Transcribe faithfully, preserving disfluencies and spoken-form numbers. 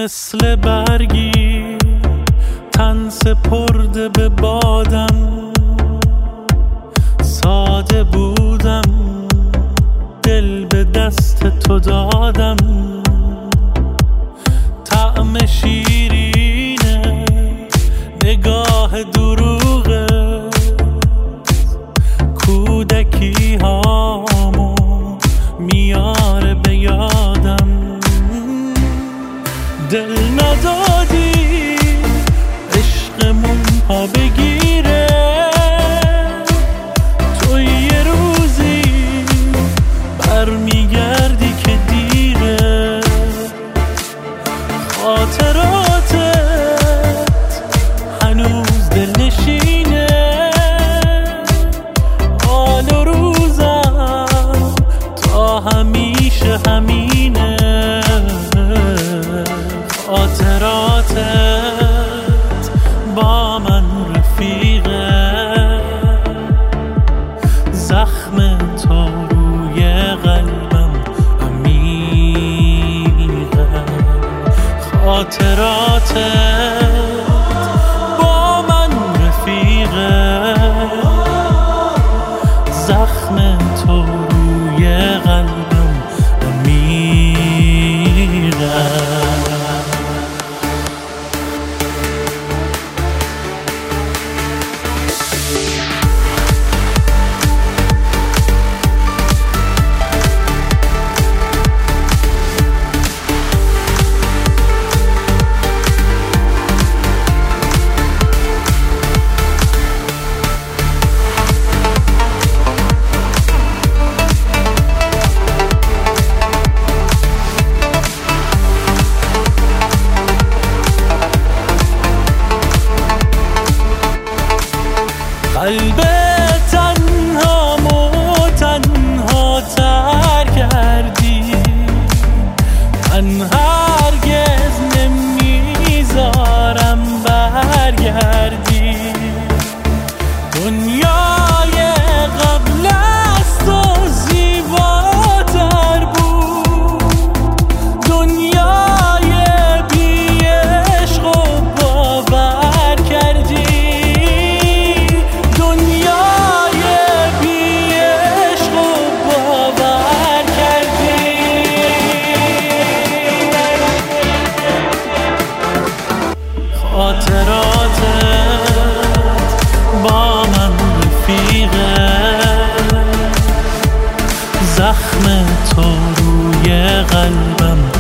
مثل برگی تن سپرده به بادم، ساده بودم دل به دست تو دادم. طعم شیرینه نگاه دروغه، کودکی هامو میاره به یادم. دل ندادی عشقمون پا بگیره، تو یه روزی برمیگردی که دیره. خاطراتت هنوز دلنشینه، حال و روزم تا همیشه همینه. خاطراتت با من رفیقه، زخم تو روی قلبم عمیقه. خاطراتت با من رفیقه، زخم تو روی قلبم عمیقه. قلب تنهامو تنها تر کردی، من هرگز نمیذارم برگردی. دنیای قبل از تو زیباتر بود، دنیای بی عشق و باور کردی. خاطراتت با من رفیقه، زخم تو روی قلبم